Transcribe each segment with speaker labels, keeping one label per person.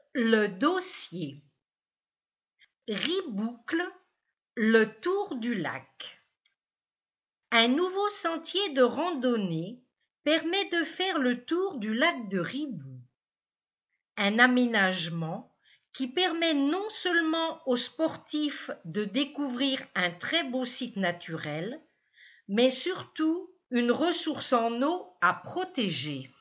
Speaker 1: Le dossier. Riboucle, le tour du lac. Un nouveau sentier de randonnée permet de faire le tour du lac de Ribou. Un aménagement qui permet non seulement aux sportifs de découvrir un très beau site naturel, mais surtout une ressource en eau à protéger.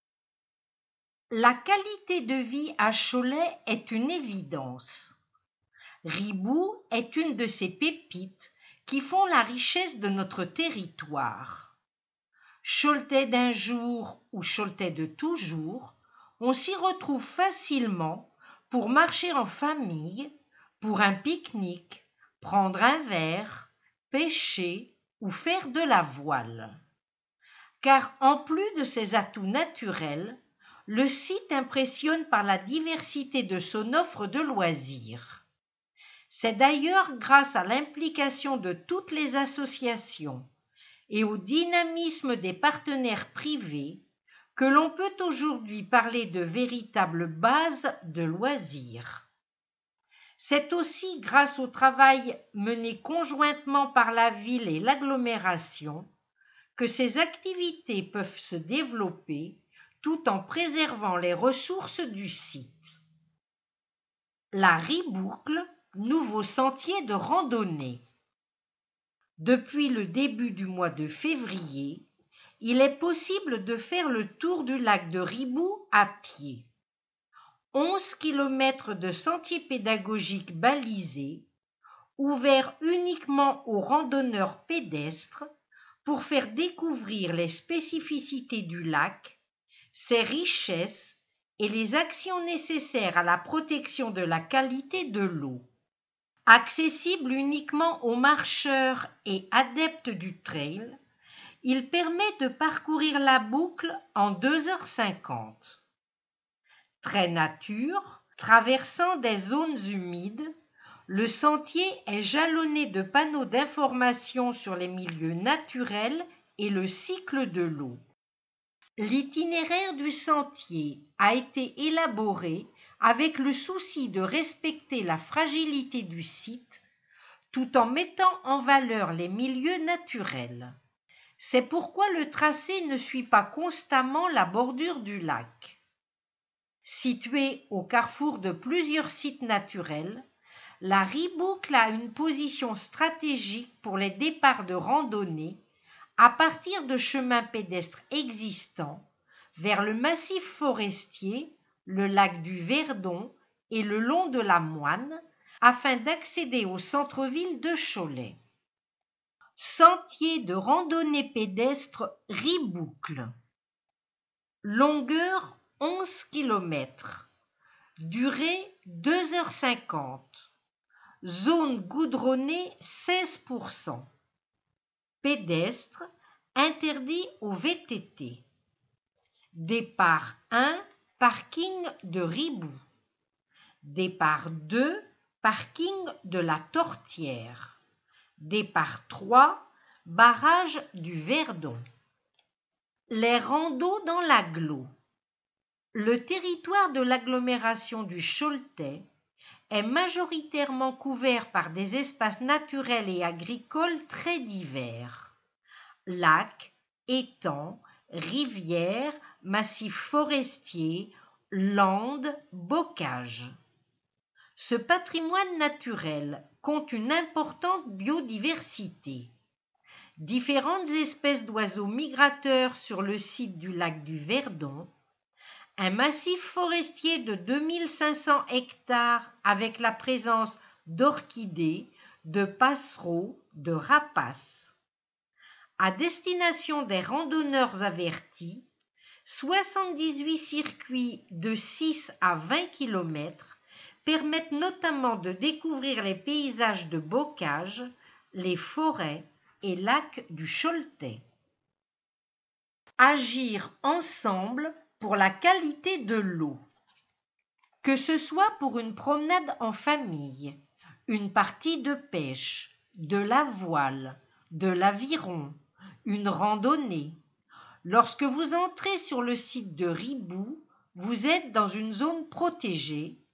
Speaker 1: La qualité de vie à Cholet est une évidence. Ribou est une de ces pépites qui font la richesse de notre territoire. Choletais d'un jour ou Choletais de toujours, on s'y retrouve facilement pour marcher en famille, pour un pique-nique, prendre un verre, pêcher ou faire de la voile. Car en plus de ses atouts naturels, le site impressionne par la diversité de son offre de loisirs. C'est d'ailleurs grâce à l'implication de toutes les associations et au dynamisme des partenaires privés que l'on peut aujourd'hui parler de véritables bases de loisirs. C'est aussi grâce au travail mené conjointement par la ville et l'agglomération que ces activités peuvent se développer tout en préservant les ressources du site. La Riboucle, nouveau sentier de randonnée. Depuis le début du mois de février, il est possible de faire le tour du lac de Ribou à pied. 11 km de sentiers pédagogiques balisés, ouverts uniquement aux randonneurs pédestres pour faire découvrir les spécificités du lac, ses richesses et les actions nécessaires à la protection de la qualité de l'eau. Accessible uniquement aux marcheurs et adeptes du trail, il permet de parcourir la boucle en 2h50. Très nature, traversant des zones humides, le sentier est jalonné de panneaux d'information sur les milieux naturels et le cycle de l'eau. L'itinéraire du sentier a été élaboré avec le souci de respecter la fragilité du site tout en mettant en valeur les milieux naturels. C'est pourquoi le tracé ne suit pas constamment la bordure du lac. Située au carrefour de plusieurs sites naturels, la Riboucle a une position stratégique pour les départs de randonnée à partir de chemins pédestres existants vers le massif forestier, le lac du Verdon et le long de la Moine, afin d'accéder au centre-ville de Cholet. Sentier de randonnée pédestre Riboucle. Longueur 11 km. Durée 2h50. Zone goudronnée 16%. Pédestre interdit aux VTT. Départ 1, parking de Ribou. Départ 2, parking de la Tortière. Départ 3, barrage du Verdon. Les randos dans l'agglo. Le territoire de l'agglomération du Choletais est majoritairement couvert par des espaces naturels et agricoles très divers. Lacs, étangs, rivières, massifs forestiers, landes, bocages. Ce patrimoine naturel compte une importante biodiversité. Différentes espèces d'oiseaux migrateurs sur le site du lac du Verdon, un massif forestier de 2500 hectares avec la présence d'orchidées, de passereaux, de rapaces. À destination des randonneurs avertis, 78 circuits de 6 à 20 km permettent notamment de découvrir les paysages de bocage, les forêts et lacs du Choletais. Agir ensemble pour la qualité de l'eau. Que ce soit pour une promenade en famille, une partie de pêche, de la voile, de l'aviron, une randonnée. Lorsque vous entrez sur le site de Ribou, vous êtes dans une zone protégée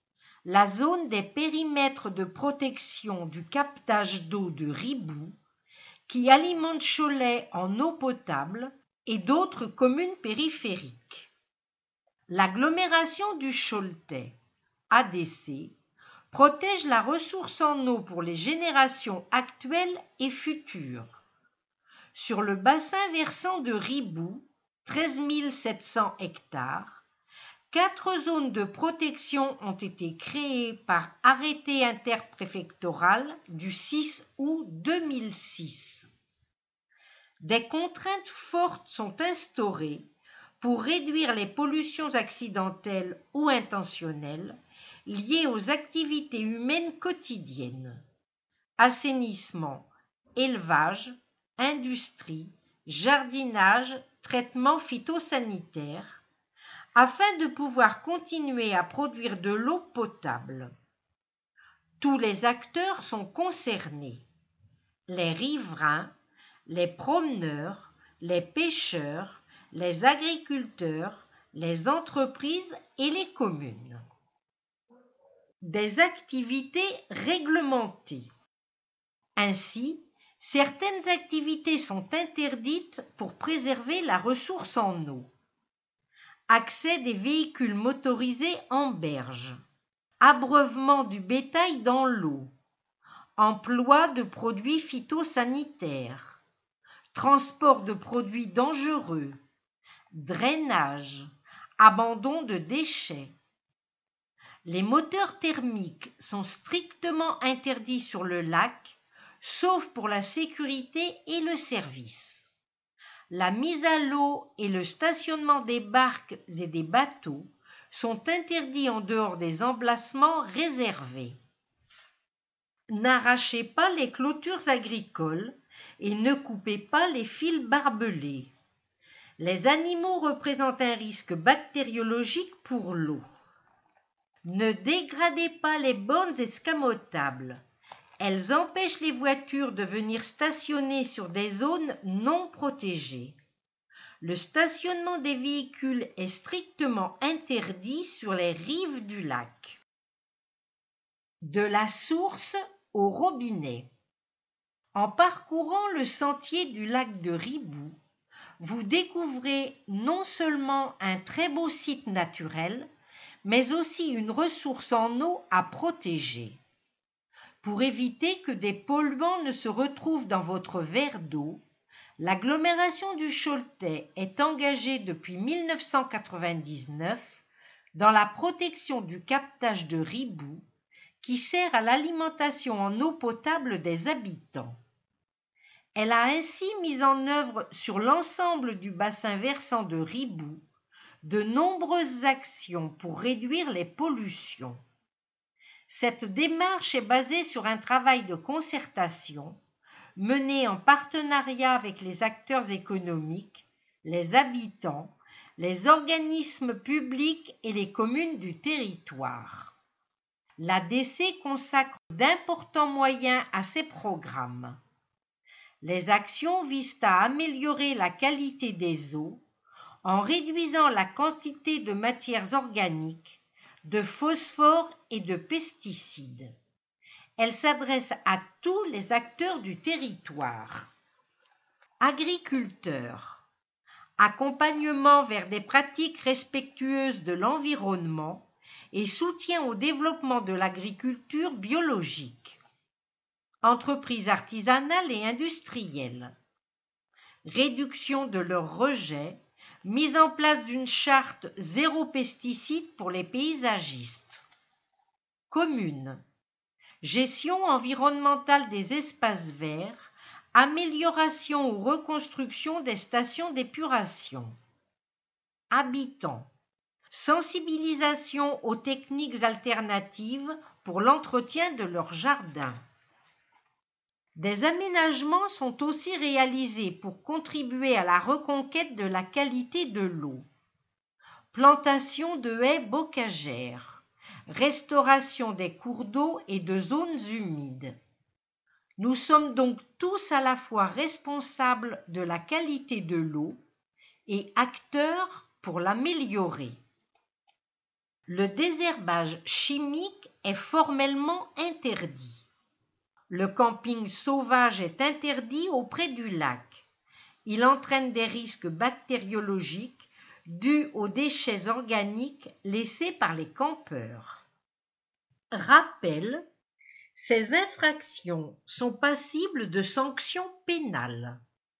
Speaker 1: la zone des périmètres de protection du captage d'eau de Ribou, qui alimente Cholet en eau potable et d'autres communes périphériques. L'agglomération du Choletais, ADC, protège la ressource en eau pour les générations actuelles et futures. Sur le bassin versant de Ribou, 13 700 hectares, 4 zones de protection ont été créées par arrêté interpréfectoral du 6 août 2006. Des contraintes fortes sont instaurées pour réduire les pollutions accidentelles ou intentionnelles liées aux activités humaines quotidiennes. Assainissement, élevage, industrie, jardinage, traitement phytosanitaire, afin de pouvoir continuer à produire de l'eau potable. Tous les acteurs sont concernés: les riverains, les promeneurs, les pêcheurs, les agriculteurs, les entreprises et les communes. Des activités réglementées. Ainsi, certaines activités sont interdites pour préserver la ressource en eau. Accès des véhicules motorisés en berge, abreuvement du bétail dans l'eau, emploi de produits phytosanitaires, transport de produits dangereux, drainage, abandon de déchets. Les moteurs thermiques sont strictement interdits sur le lac, sauf pour la sécurité et le service. La mise à l'eau et le stationnement des barques et des bateaux sont interdits en dehors des emplacements réservés. N'arrachez pas les clôtures agricoles et ne coupez pas les fils barbelés. Les animaux représentent un risque bactériologique pour l'eau. Ne dégradez pas les bornes escamotables. Elles empêchent les voitures de venir stationner sur des zones non protégées. Le stationnement des véhicules est strictement interdit sur les rives du lac. De la source au robinet. En parcourant le sentier du lac de Ribou, vous découvrez non seulement un très beau site naturel, mais aussi une ressource en eau à protéger. Pour éviter que des polluants ne se retrouvent dans votre verre d'eau, l'agglomération du Choletais est engagée depuis 1999 dans la protection du captage de Ribou, qui sert à l'alimentation en eau potable des habitants. Elle a ainsi mis en œuvre sur l'ensemble du bassin versant de Ribou de nombreuses actions pour réduire les pollutions. Cette démarche est basée sur un travail de concertation mené en partenariat avec les acteurs économiques, les habitants, les organismes publics et les communes du territoire. L'ADC consacre d'importants moyens à ces programmes. Les actions visent à améliorer la qualité des eaux en réduisant la quantité de matières organiques, de phosphore et de pesticides. Elle s'adresse à tous les acteurs du territoire. Agriculteurs. Accompagnement vers des pratiques respectueuses de l'environnement et soutien au développement de l'agriculture biologique. Entreprises artisanales et industrielles. Réduction de leurs rejets, mise en place d'une charte zéro pesticide pour les paysagistes. Communes. Gestion environnementale des espaces verts, amélioration ou reconstruction des stations d'épuration. Habitants. Sensibilisation aux techniques alternatives pour l'entretien de leurs jardins. Des aménagements sont aussi réalisés pour contribuer à la reconquête de la qualité de l'eau. Plantation de haies bocagères, restauration des cours d'eau et de zones humides. Nous sommes donc tous à la fois responsables de la qualité de l'eau et acteurs pour l'améliorer. Le désherbage chimique est formellement interdit. Le camping sauvage est interdit auprès du lac. Il entraîne des risques bactériologiques dus aux déchets organiques laissés par les campeurs. Rappel, ces infractions sont passibles de sanctions pénales.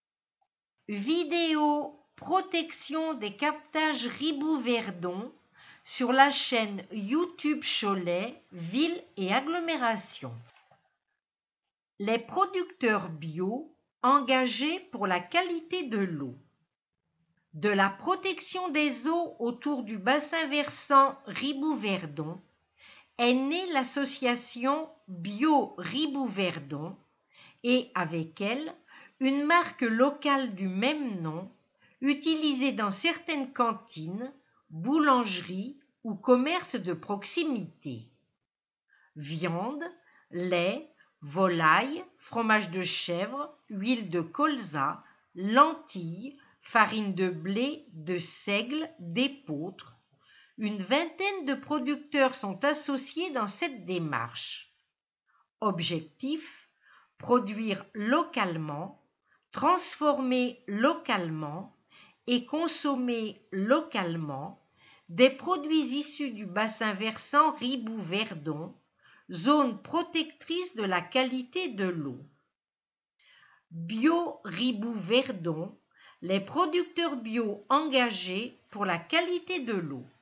Speaker 1: Vidéo protection des captages Ribou-Verdon sur la chaîne YouTube Cholet, Ville et Agglomération. Les producteurs bio engagés pour la qualité de l'eau. De la protection des eaux autour du bassin versant Ribou-Verdon est née l'association Bio Ribou-Verdon et avec elle une marque locale du même nom utilisée dans certaines cantines, boulangeries ou commerces de proximité. Viande, lait, volaille, fromage de chèvre, huile de colza, lentilles, farine de blé, de seigle, d'épeautre. Une vingtaine de producteurs sont associés dans cette démarche. Objectif: produire localement, transformer localement et consommer localement des produits issus du bassin versant Ribou-Verdon, zone protectrice de la qualité de l'eau. Bio Ribou-Verdon, les producteurs bio engagés pour la qualité de l'eau.